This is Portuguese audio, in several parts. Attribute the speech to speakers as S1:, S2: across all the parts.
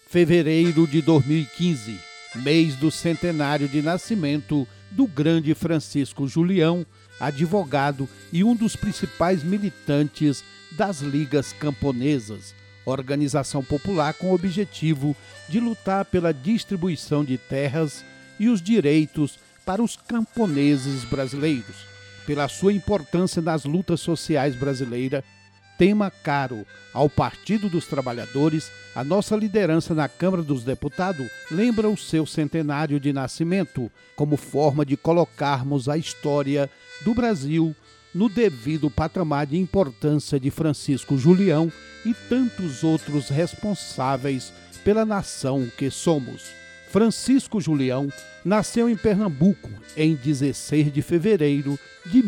S1: Fevereiro de 2015, mês do centenário de nascimento do grande Francisco Julião, advogado e um dos principais militantes das Ligas Camponesas, organização popular com o objetivo de lutar pela distribuição de terras e os direitos para os camponeses brasileiros. Pela sua importância nas lutas sociais brasileiras, tema caro ao Partido dos Trabalhadores, a nossa liderança na Câmara dos Deputados lembra o seu centenário de nascimento como forma de colocarmos a história do Brasil no devido patamar de importância de Francisco Julião e tantos outros responsáveis pela nação que somos. Francisco Julião nasceu em Pernambuco em 16 de fevereiro de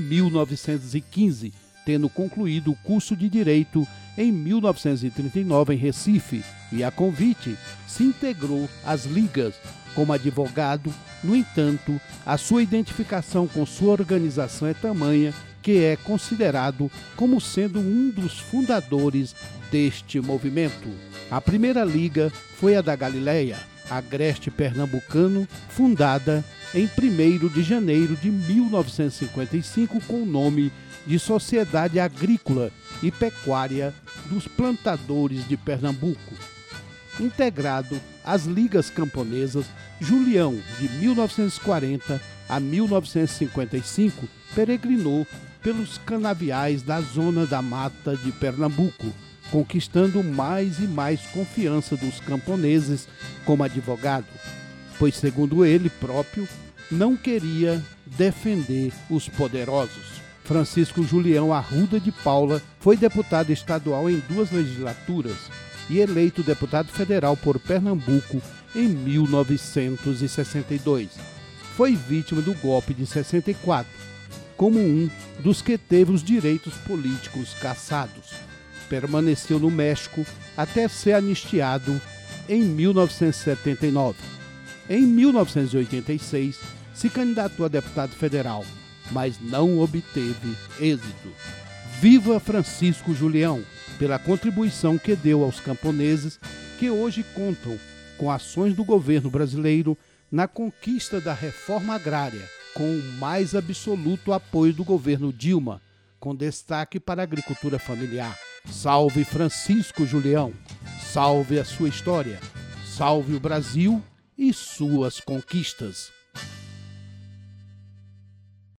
S1: 1915, tendo concluído o curso de Direito em 1939 em Recife e, a convite, se integrou às Ligas como advogado. No entanto, a sua identificação com sua organização é tamanha que é considerado como sendo um dos fundadores deste movimento. A primeira liga foi a da Galileia, agreste pernambucano, fundada em 1º de janeiro de 1955 com o nome de Sociedade Agrícola e Pecuária dos Plantadores de Pernambuco. Integrado às Ligas Camponesas, Julião, de 1940 a 1955, peregrinou pelos canaviais da zona da mata de Pernambuco, conquistando mais e mais confiança dos camponeses como advogado, pois, segundo ele próprio, não queria defender os poderosos. Francisco Julião Arruda de Paula foi deputado estadual em 2 legislaturas e eleito deputado federal por Pernambuco em 1962. Foi vítima do golpe de 64, como um dos que teve os direitos políticos cassados. Permaneceu no México até ser anistiado em 1979. Em 1986, se candidatou a deputado federal, mas não obteve êxito. Viva Francisco Julião, pela contribuição que deu aos camponeses que hoje contam com ações do governo brasileiro na conquista da reforma agrária, com o mais absoluto apoio do governo Dilma, com destaque para a agricultura familiar. Salve Francisco Julião, salve a sua história, salve o Brasil e suas conquistas.